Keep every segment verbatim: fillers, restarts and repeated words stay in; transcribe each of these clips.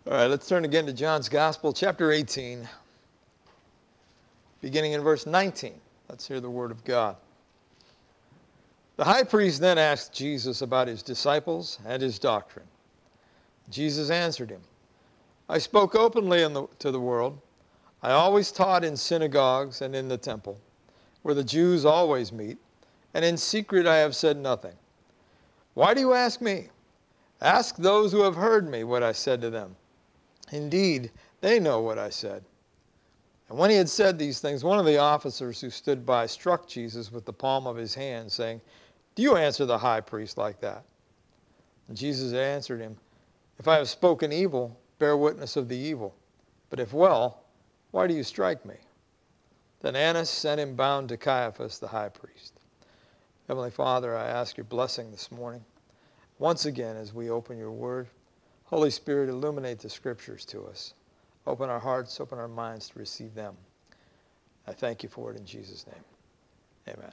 All right, let's turn again to John's Gospel, chapter eighteen, beginning in verse nineteen. Let's hear the word of God. The high priest then asked Jesus about his disciples and his doctrine. Jesus answered him, I spoke openly in the, to the world. I always taught in synagogues and in the temple, where the Jews always meet, and in secret I have said nothing. Why do you ask me? Ask those who have heard me what I said to them. Indeed, they know what I said. And when he had said these things, one of the officers who stood by struck Jesus with the palm of his hand, saying, Do you answer the high priest like that? And Jesus answered him, If I have spoken evil, bear witness of the evil. But if well, why do you strike me? Then Annas sent him bound to Caiaphas, the high priest. Heavenly Father, I ask your blessing this morning. Once again, as we open your word, Holy Spirit, illuminate the scriptures to us. Open our hearts, open our minds to receive them. I thank you for it in Jesus' name. Amen.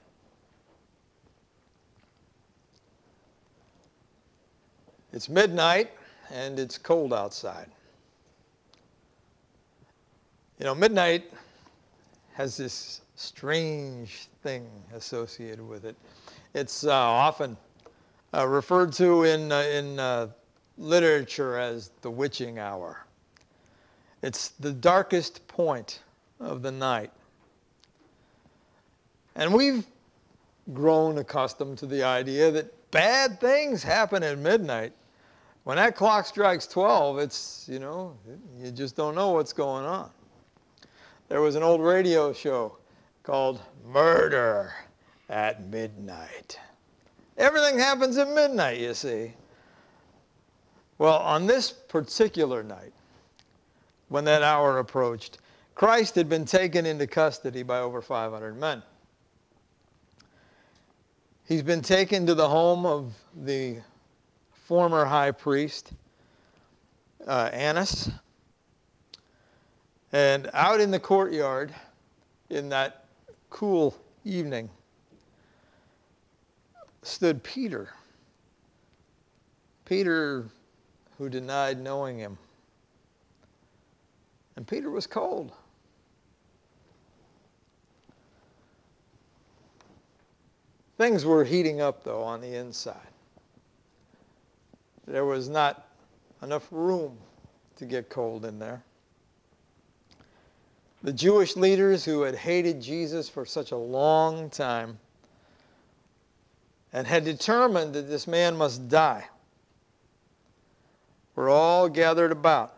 It's midnight and it's cold outside. You know, midnight has this strange thing associated with it. It's uh, often uh, referred to in, uh, in uh, literature as the witching hour. It's the darkest point of the night. And we've grown accustomed to the idea that bad things happen at midnight. When that clock strikes twelve, it's, you know, you just don't know what's going on. There was an old radio show called Murder at Midnight. Everything happens at midnight, you see. Well, on this particular night, when that hour approached, Christ had been taken into custody by over five hundred men. He's been taken to the home of the former high priest, uh, Annas. And out in the courtyard, in that cool evening, stood Peter. Peter, who denied knowing him. And Peter was cold. Things were heating up, though, on the inside. There was not enough room to get cold in there. The Jewish leaders who had hated Jesus for such a long time and had determined that this man must die were all gathered about.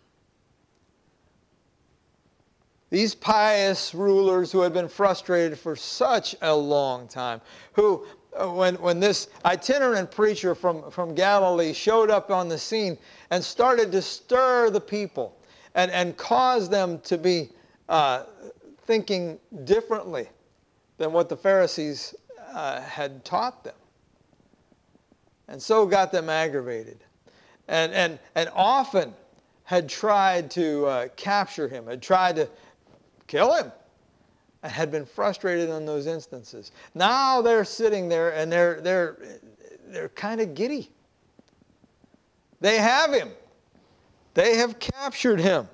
These pious rulers who had been frustrated for such a long time, who, when, when this itinerant preacher from, from Galilee showed up on the scene and started to stir the people and, and cause them to be uh, thinking differently than what the Pharisees uh, had taught them, and so got them aggravated. And, and, and often had tried to uh, capture him, had tried to kill him, and had been frustrated in those instances. Now they're sitting there and they're, they're, they're kind of giddy. They have him. They have captured him.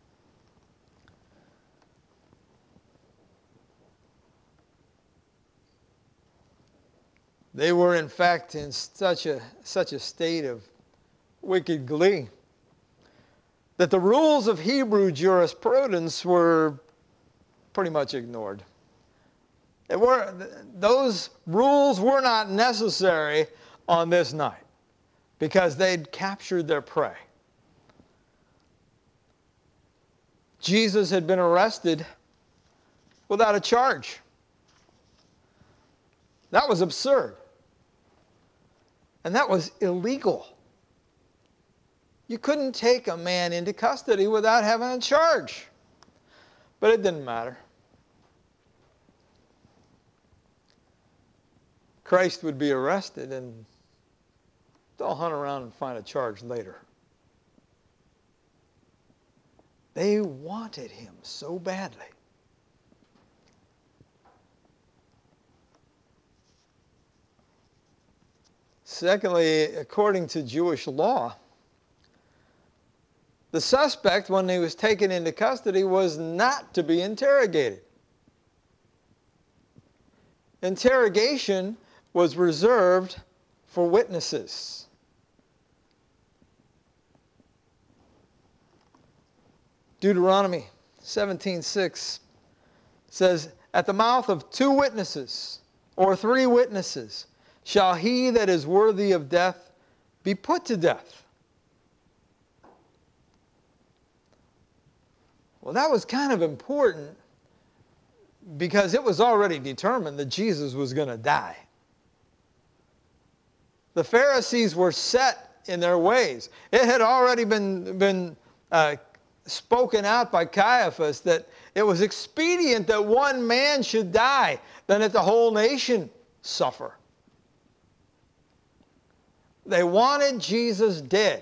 They were, in fact, in such a, such a state of wicked glee that the rules of Hebrew jurisprudence were pretty much ignored. It were, those rules were not necessary on this night because they'd captured their prey. Jesus had been arrested without a charge. That was absurd. And that was illegal. You couldn't take a man into custody without having a charge. But it didn't matter. Christ would be arrested and they'll hunt around and find a charge later. They wanted him so badly. Secondly, according to Jewish law, The suspect, when he was taken into custody, was not to be interrogated. Interrogation was reserved for witnesses. Deuteronomy seventeen six says, "At the mouth of two witnesses or three witnesses shall he that is worthy of death be put to death." Well, that was kind of important because it was already determined that Jesus was going to die. The Pharisees were set in their ways. It had already been, been uh, spoken out by Caiaphas that it was expedient that one man should die than that the whole nation suffer. They wanted Jesus dead.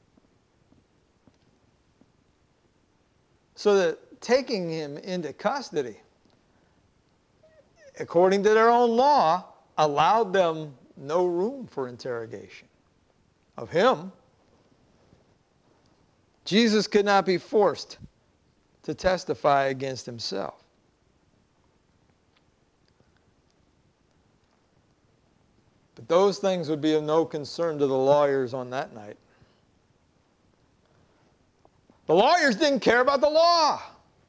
So that taking him into custody, according to their own law, allowed them no room for interrogation of him. Jesus could not be forced to testify against himself. But those things would be of no concern to the lawyers on that night. The lawyers didn't care about the law.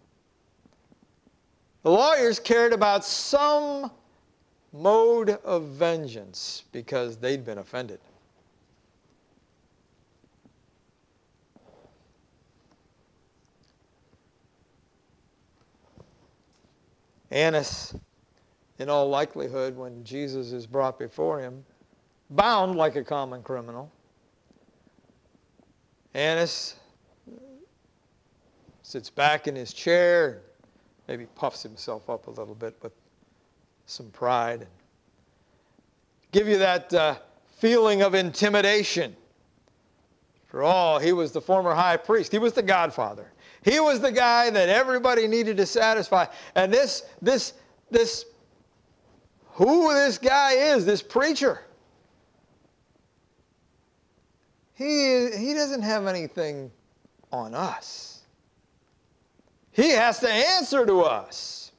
The lawyers cared about some mode of vengeance because they'd been offended. Annas, in all likelihood, when Jesus is brought before him, bound like a common criminal, Annas sits back in his chair, maybe puffs himself up a little bit with some pride, and give you that uh, feeling of intimidation. For all, he was the former high priest. He was the godfather. He was the guy that everybody needed to satisfy. And this, this, this, who this guy is, this preacher, he, he doesn't have anything on us. He has to answer to us.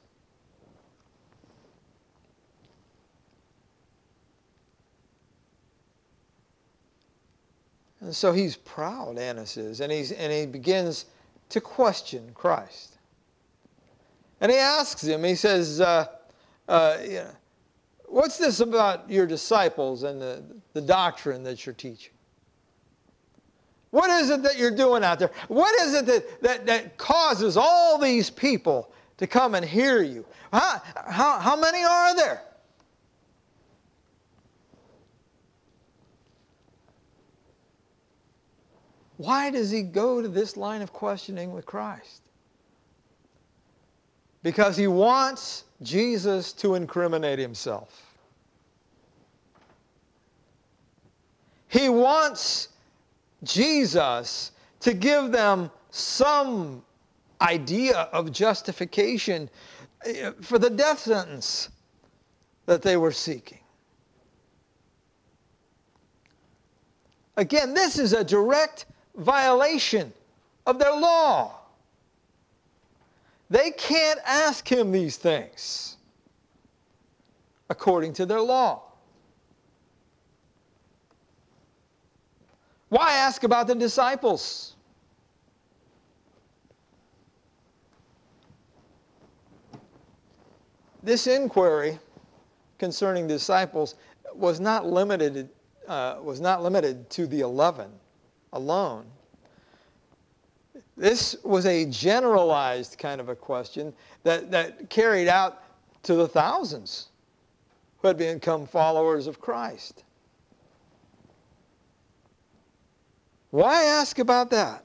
And so he's proud, Annas is, and, he's, and he begins to question Christ. And he asks him, he says, uh, uh, you know, what's this about your disciples and the, the doctrine that you're teaching? What is it that you're doing out there? What is it that, that, that causes all these people to come and hear you? How, how, how many are there? Why does he go to this line of questioning with Christ? Because he wants Jesus to incriminate himself. He wants Jesus to give them some idea of justification for the death sentence that they were seeking. Again, this is a direct violation of their law. They can't ask him these things according to their law. Why ask about the disciples? This inquiry concerning disciples was not limited, uh, was not limited to the eleven alone. This was a generalized kind of a question that, that carried out to the thousands who had become followers of Christ. Why ask about that?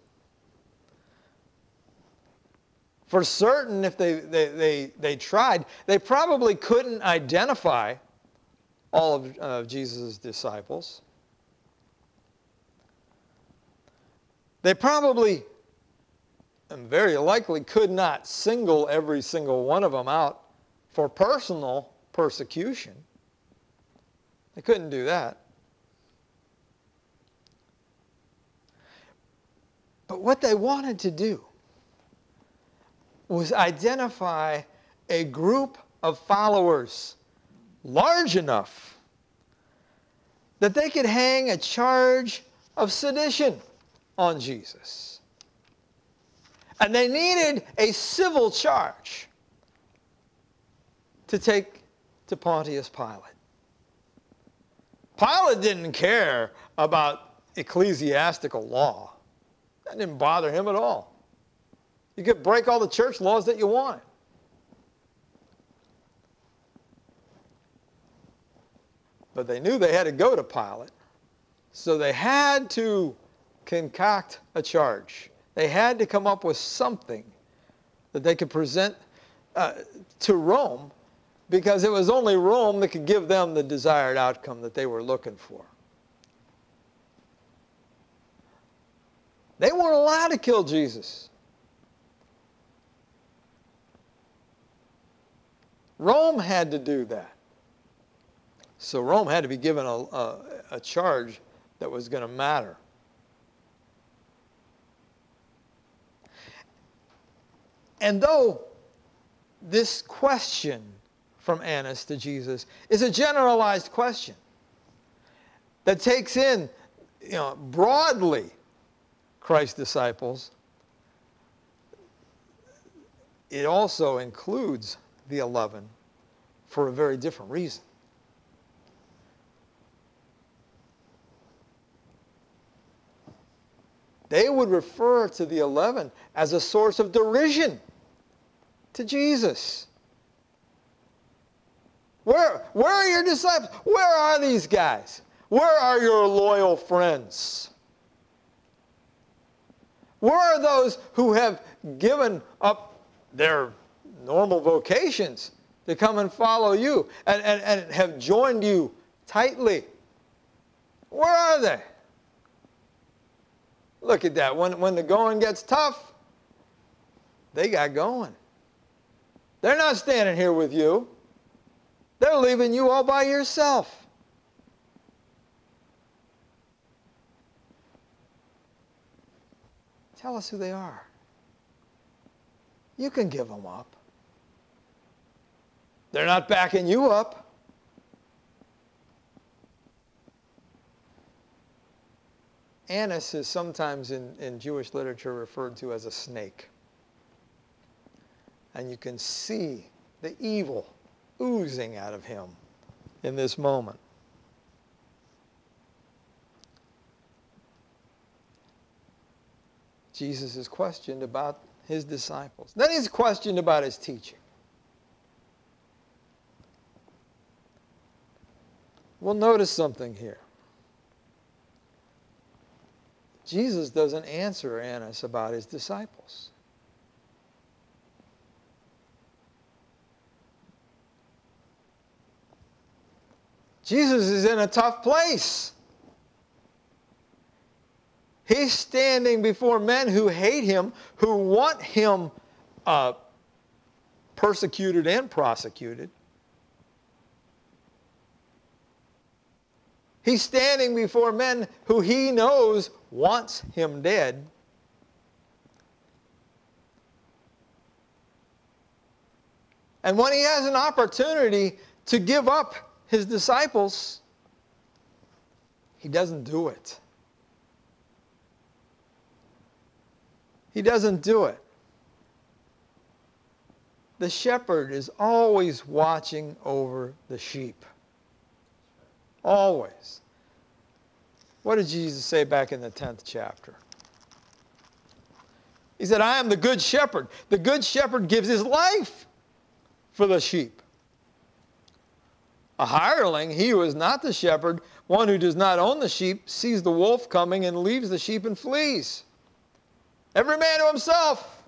For certain, if they, they, they, they tried, they probably couldn't identify all of uh, Jesus' disciples. They probably, and very likely, could not single every single one of them out for personal persecution. They couldn't do that. But But what they wanted to do was identify a group of followers large enough that they could hang a charge of sedition on Jesus. And they needed a civil charge to take to Pontius Pilate. Pilate didn't care about ecclesiastical law. That didn't bother him at all. You could break all the church laws that you wanted. But they knew they had to go to Pilate, so they had to concoct a charge. They had to come up with something that they could present uh, to Rome, because it was only Rome that could give them the desired outcome that they were looking for. They weren't allowed to kill Jesus. Rome had to do that. So Rome had to be given a, a, a charge that was going to matter. And though this question from Annas to Jesus is a generalized question that takes in, you know, broadly Christ's disciples, it also includes the eleven for a very different reason. They would refer to the eleven as a source of derision to Jesus. Where, where are your disciples? Where are these guys? Where are your loyal friends? Where are those who have given up their normal vocations to come and follow you and, and, and have joined you tightly? Where are they? Look at that. When, when the going gets tough, they got going. They're not standing here with you. They're leaving you all by yourself. Tell us who they are. You can give them up. They're not backing you up. Annas is sometimes in, in Jewish literature referred to as a snake. And you can see the evil oozing out of him in this moment. Jesus is questioned about his disciples. Then he's questioned about his teaching. We'll notice something here. Jesus doesn't answer Annas about his disciples. Jesus is in a tough place. He's standing before men who hate him, who want him uh, persecuted and prosecuted. He's standing before men who he knows wants him dead. And when he has an opportunity to give up his disciples, he doesn't do it. He doesn't do it. The shepherd is always watching over the sheep. Always. What did Jesus say back in the tenth chapter? He said, I am the good shepherd. The good shepherd gives his life for the sheep. A hireling, he who is not the shepherd, one who does not own the sheep, sees the wolf coming and leaves the sheep and flees. Every man to himself.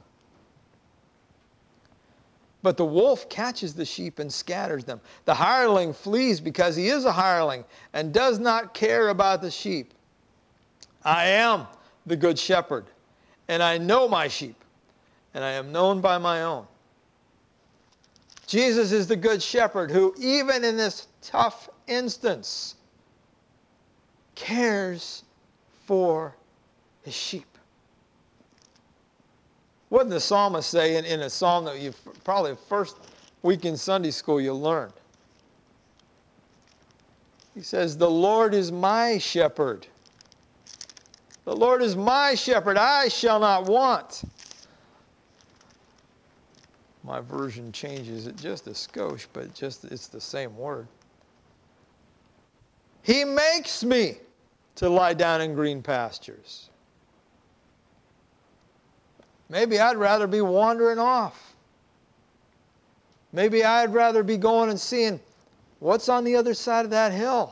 But the wolf catches the sheep and scatters them. The hireling flees because he is a hireling and does not care about the sheep. I am the good shepherd, and I know my sheep, and I am known by my own. Jesus is the good shepherd who, even in this tough instance, cares for his sheep. What did the psalmist say in, in a psalm that you probably first week in Sunday school you learned? He says, the Lord is my shepherd. The Lord is my shepherd. I shall not want. My version changes it just a skosh, but just it's the same word. He makes me to lie down in green pastures. Maybe I'd rather be wandering off. Maybe I'd rather be going and seeing what's on the other side of that hill.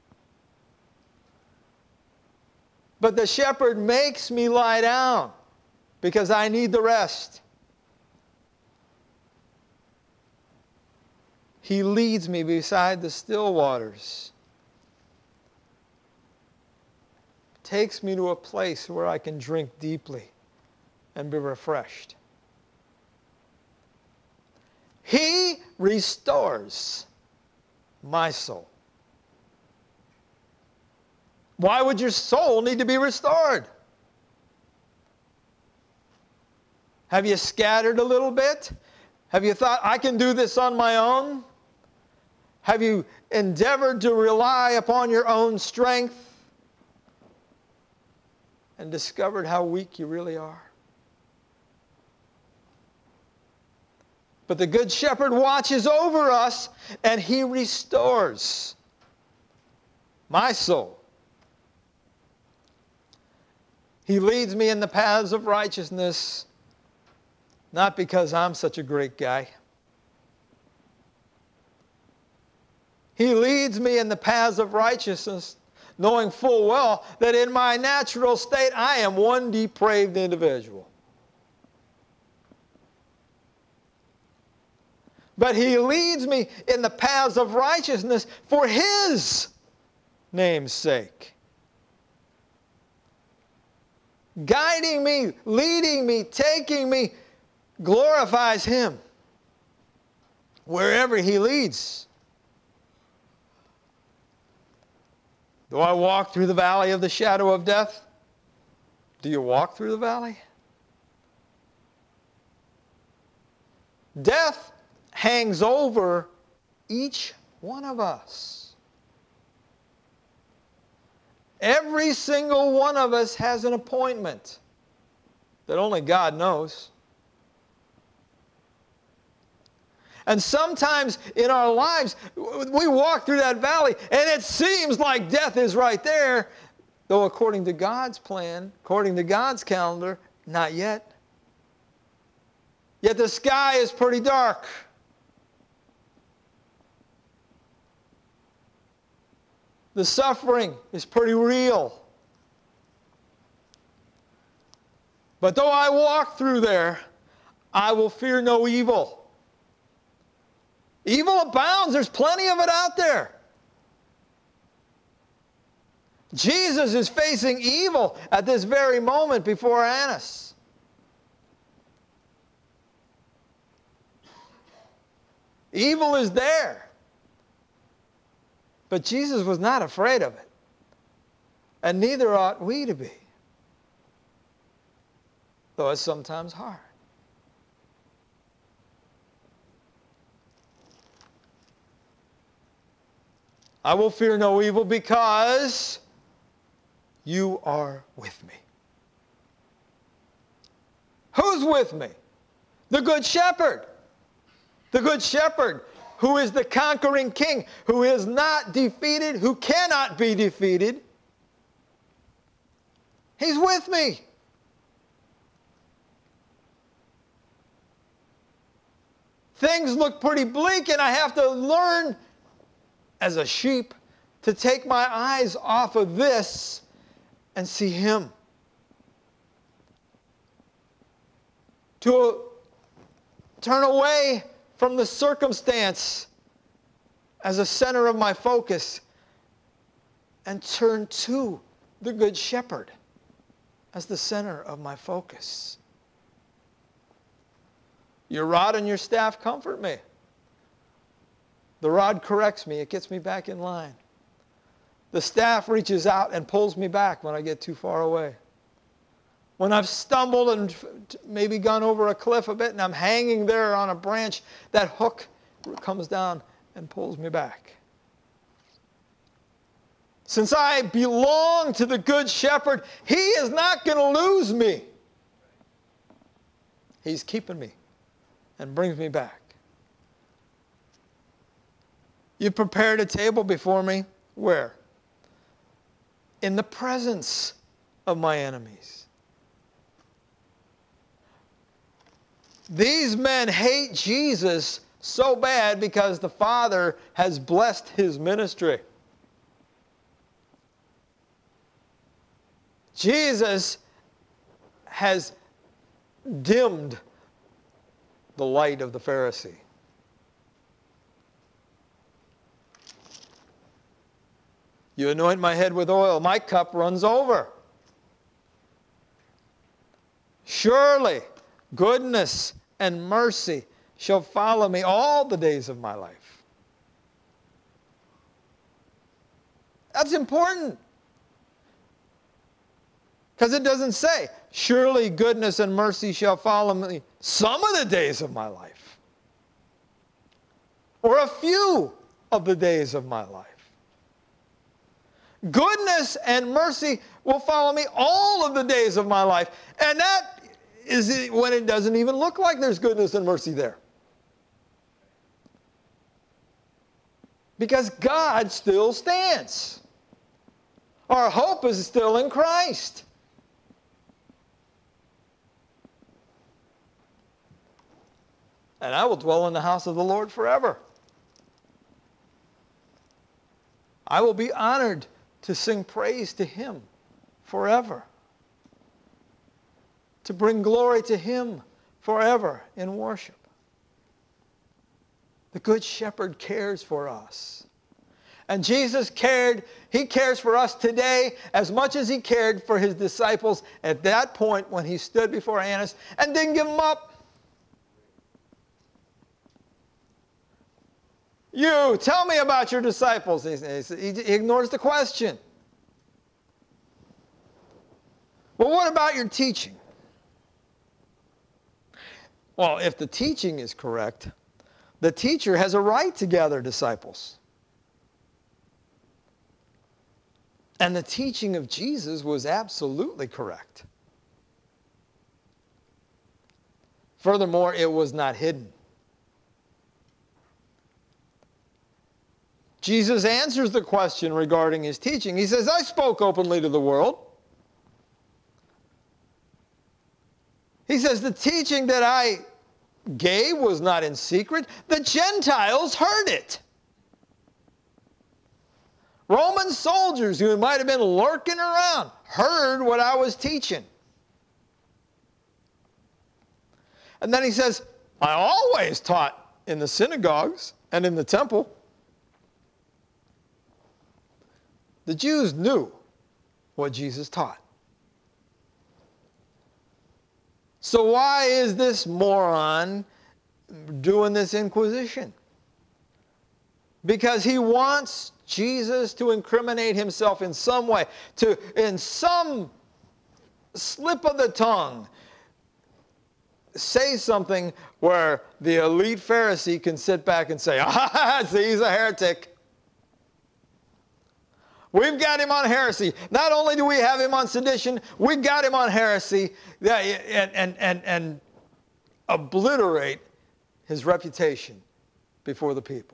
But the shepherd makes me lie down because I need the rest. He leads me beside the still waters. Takes me to a place where I can drink deeply and be refreshed. He restores my soul. Why would your soul need to be restored? Have you scattered a little bit? Have you thought, I can do this on my own? Have you endeavored to rely upon your own strength and discovered how weak you really are? But the Good Shepherd watches over us and He restores my soul. He leads me in the paths of righteousness, not because I'm such a great guy. He leads me in the paths of righteousness, knowing full well that in my natural state I am one depraved individual. But He leads me in the paths of righteousness for His name's sake. Guiding me, leading me, taking me, glorifies Him wherever He leads. Do I walk through the valley of the shadow of death? Do you walk through the valley? Death hangs over each one of us. Every single one of us has an appointment that only God knows. And sometimes in our lives, we walk through that valley and it seems like death is right there, though according to God's plan, according to God's calendar, not yet. Yet the sky is pretty dark. The suffering is pretty real. But though I walk through there, I will fear no evil. Evil abounds. There's plenty of it out there. Jesus is facing evil at this very moment before Annas. Evil is there. But Jesus was not afraid of it. And neither ought we to be. Though it's sometimes hard. I will fear no evil because you are with me. Who's with me? The Good Shepherd. The Good Shepherd, who is the conquering King, who is not defeated, who cannot be defeated. He's with me. Things look pretty bleak, and I have to learn, as a sheep, to take my eyes off of this and see Him. To turn away from the circumstance as a center of my focus and turn to the Good Shepherd as the center of my focus. Your rod and your staff comfort me. The rod corrects me. It gets me back in line. The staff reaches out and pulls me back when I get too far away. When I've stumbled and maybe gone over a cliff a bit and I'm hanging there on a branch, that hook comes down and pulls me back. Since I belong to the Good Shepherd, He is not going to lose me. He's keeping me and brings me back. You prepared a table before me. Where? In the presence of my enemies. These men hate Jesus so bad because the Father has blessed His ministry. Jesus has dimmed the light of the Pharisee. You anoint my head with oil, my cup runs over. Surely goodness and mercy shall follow me all the days of my life. That's important. Because it doesn't say, surely goodness and mercy shall follow me some of the days of my life. Or a few of the days of my life. Goodness and mercy will follow me all of the days of my life. And that is when it doesn't even look like there's goodness and mercy there. Because God still stands. Our hope is still in Christ. And I will dwell in the house of the Lord forever. I will be honored to sing praise to Him forever. To bring glory to Him forever in worship. The Good Shepherd cares for us. And Jesus cared, He cares for us today as much as He cared for His disciples at that point when He stood before Annas and didn't give them up. You, tell me about your disciples. He, he ignores the question. Well, what about your teaching? Well, if the teaching is correct, the teacher has a right to gather disciples. And the teaching of Jesus was absolutely correct. Furthermore, it was not hidden. Jesus answers the question regarding His teaching. He says, I spoke openly to the world. He says, the teaching that I gave was not in secret. The Gentiles heard it. Roman soldiers who might have been lurking around heard what I was teaching. And then he says, I always taught in the synagogues and in the temple. The Jews knew what Jesus taught. So why is this moron doing this inquisition? Because he wants Jesus to incriminate himself in some way, to, in some slip of the tongue, say something where the elite Pharisee can sit back and say, ah, see, he's a heretic. We've got him on heresy. Not only do we have him on sedition, we've got him on heresy, and, and, and, and obliterate his reputation before the people.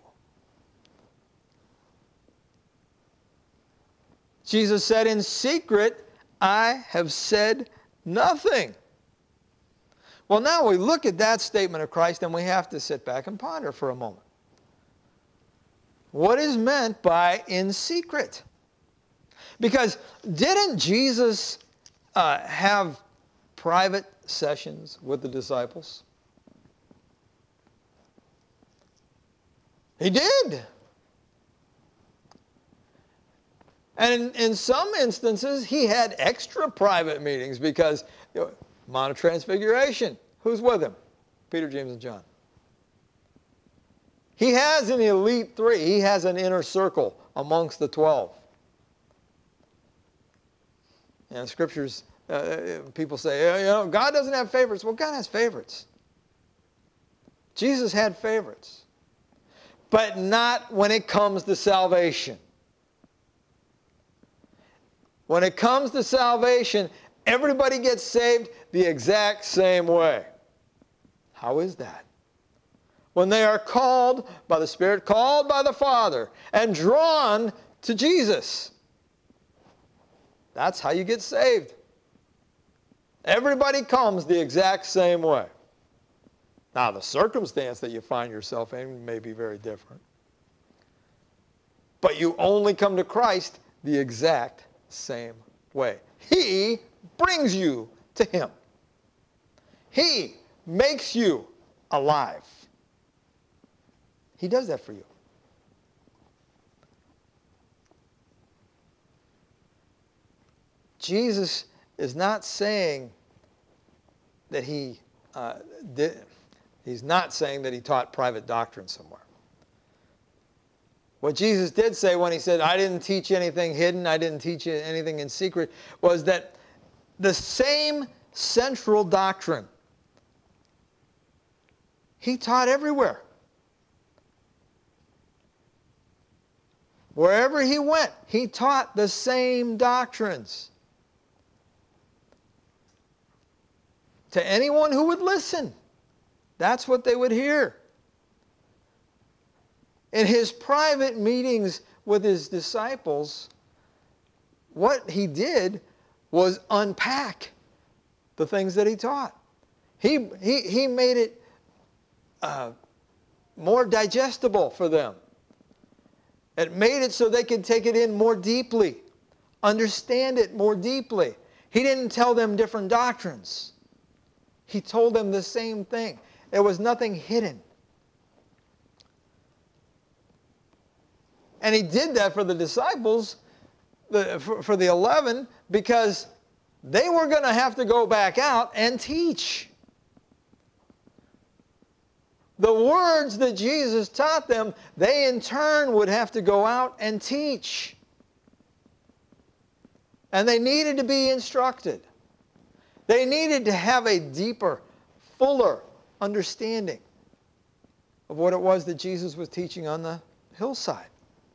Jesus said, in secret, I have said nothing. Well, now we look at that statement of Christ and we have to sit back and ponder for a moment. What is meant by in secret? Because didn't Jesus uh, have private sessions with the disciples? He did. And in, in some instances, he had extra private meetings because, you know, Mount of Transfiguration, who's with him? Peter, James, and John. He has an elite three. He has an inner circle amongst the twelve. And Scriptures Uh, people say, you know, God doesn't have favorites. Well, God has favorites. Jesus had favorites. But not when it comes to salvation. When it comes to salvation, everybody gets saved the exact same way. How is that? When they are called by the Spirit, called by the Father, and drawn to Jesus. That's how you get saved. Everybody comes the exact same way. Now, the circumstance that you find yourself in may be very different. But you only come to Christ the exact same way. He brings you to Him. He makes you alive. He does that for you. Jesus is not saying that he uh, did, he's not saying that he taught private doctrine somewhere. What Jesus did say when he said, I didn't teach anything hidden, I didn't teach anything in secret, was that the same central doctrine he taught everywhere. Wherever he went, he taught the same doctrines. To anyone who would listen, that's what they would hear. In his private meetings with his disciples, what he did was unpack the things that he taught. He, he, he made it uh, more digestible for them. It made it so they could take it in more deeply, understand it more deeply. He didn't tell them different doctrines. He told them the same thing. There was nothing hidden. And he did that for the disciples, the, for, for the eleven, because they were going to have to go back out and teach. The words that Jesus taught them, they in turn would have to go out and teach. And they needed to be instructed. They needed to have a deeper, fuller understanding of what it was that Jesus was teaching on the hillside.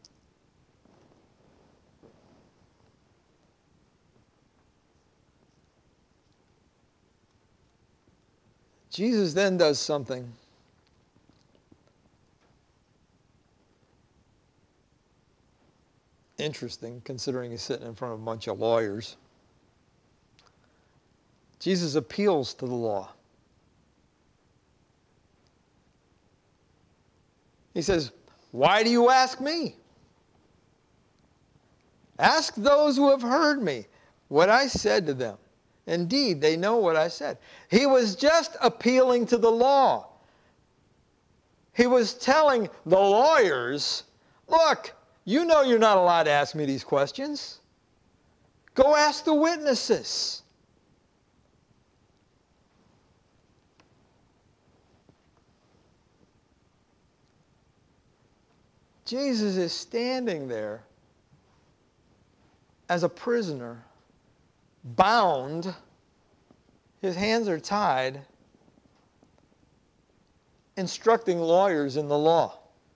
Jesus then does something interesting, considering he's sitting in front of a bunch of lawyers. Jesus appeals to the law. He says, why do you ask me? Ask those who have heard me what I said to them. Indeed, they know what I said. He was just appealing to the law. He was telling the lawyers, look, you know you're not allowed to ask me these questions. Go ask the witnesses. Jesus is standing there as a prisoner, bound. His hands are tied, instructing lawyers in the law.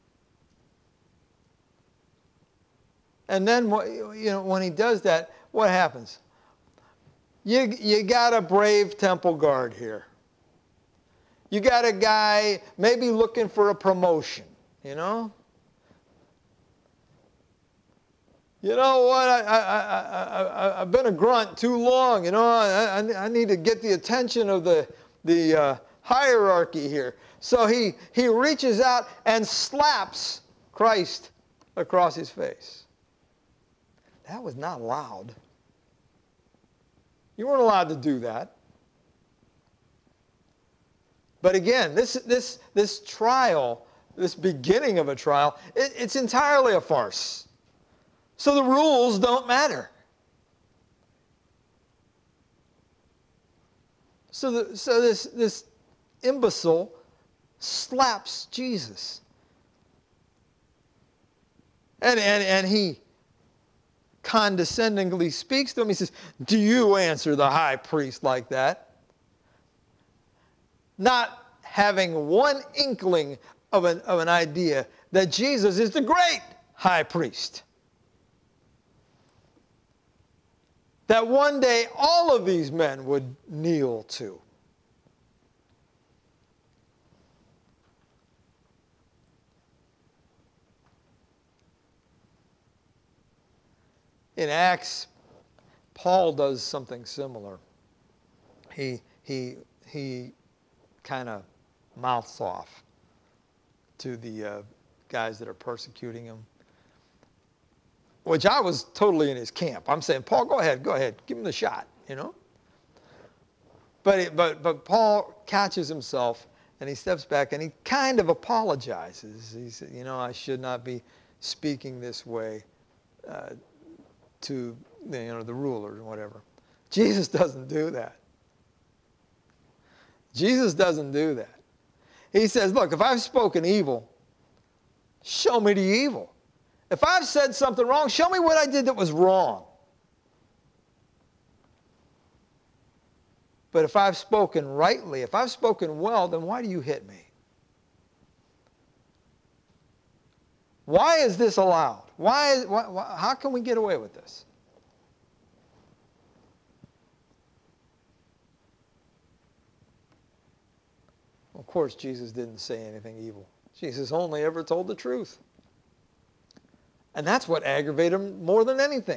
And then, you know, when he does that, what happens? You, you got a brave temple guard here. You got a guy maybe looking for a promotion, you know? You know what, I, I, I, I, I've been a grunt too long, you know, I, I, I need to get the attention of the, the uh, hierarchy here. So he, he reaches out and slaps Christ across his face. That was not allowed. You weren't allowed to do that. But again, this, this, this trial, this beginning of a trial, it, it's entirely a farce. So the rules don't matter. So, the, so this, this imbecile slaps Jesus. And, and, and he, condescendingly speaks to him. He says, do you answer the high priest like that? Not having one inkling of an, of an idea that Jesus is the great high priest. That one day all of these men would kneel to. In Acts, Paul does something similar. He, he, he kind of mouths off to the uh, guys that are persecuting him, which I was totally in his camp. I'm saying, Paul, go ahead, go ahead, give him the shot, you know. But, it, but, but Paul catches himself, and he steps back, and he kind of apologizes. He said, you know, I should not be speaking this way uh, to you know, the rulers or whatever. Jesus doesn't do that. Jesus doesn't do that. He says, look, if I've spoken evil, show me the evil. If I've said something wrong, show me what I did that was wrong. But if I've spoken rightly, if I've spoken well, then why do you hit me? Why is this allowed? Why, is, why, why, how can we get away with this? Of course, Jesus didn't say anything evil. Jesus only ever told the truth. And that's what aggravated him more than anything.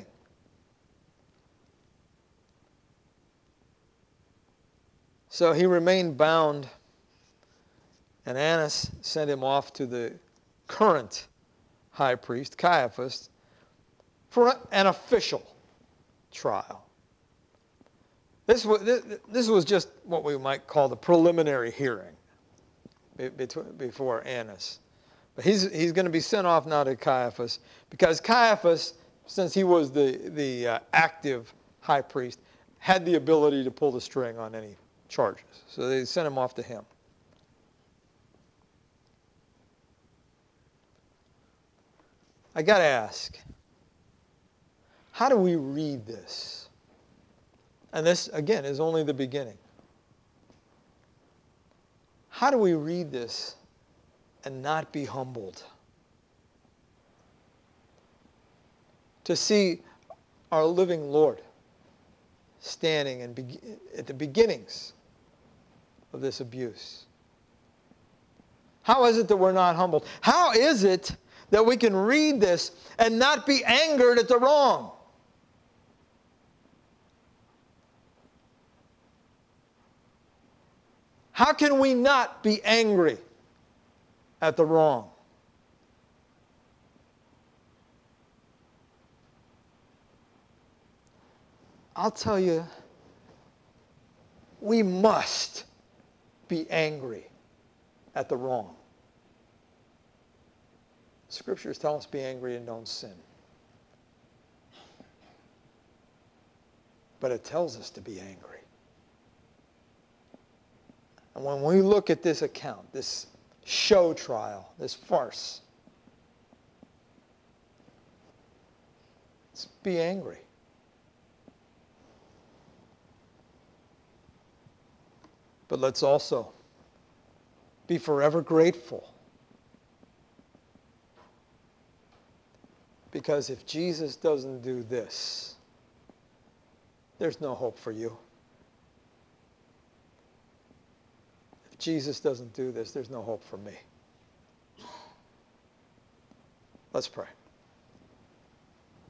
So he remained bound, and Annas sent him off to the current high priest, Caiaphas, for an official trial. This was, this was just what we might call the preliminary hearing before Annas. But he's, he's going to be sent off now to Caiaphas, because Caiaphas, since he was the, the uh, active high priest, had the ability to pull the string on any charges. So they sent him off to him. I got to ask, how do we read this? And this, again, is only the beginning. How do we read this and not be humbled? To see our living Lord standing and be, at the beginnings of this abuse. How is it that we're not humbled? How is it that we can read this and not be angered at the wrong? How can we not be angry at the wrong? I'll tell you, we must be angry at the wrong. Scriptures tell us be angry and don't sin. But it tells us to be angry. And when we look at this account, this show trial, this farce, let's be angry. But let's also be forever grateful. Because if Jesus doesn't do this, there's no hope for you. If Jesus doesn't do this, there's no hope for me. Let's pray.